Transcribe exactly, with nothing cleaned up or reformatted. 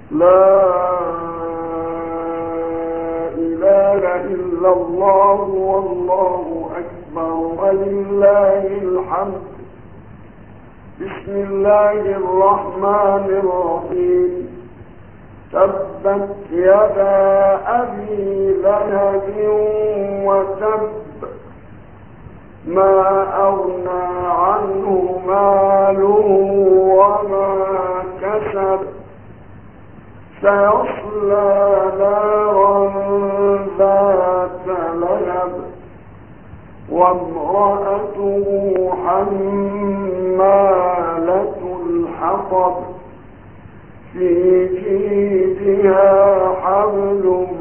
لا إله إلا الله والله أكبر ولله الحمد. بسم الله الرحمن الرحيم. تبت يدا أبي لهب وتب ما أغنى عنه ماله وما كسب سيصلى نارا ذات لهب وامرأته حمالة الحطب في جيدها حبل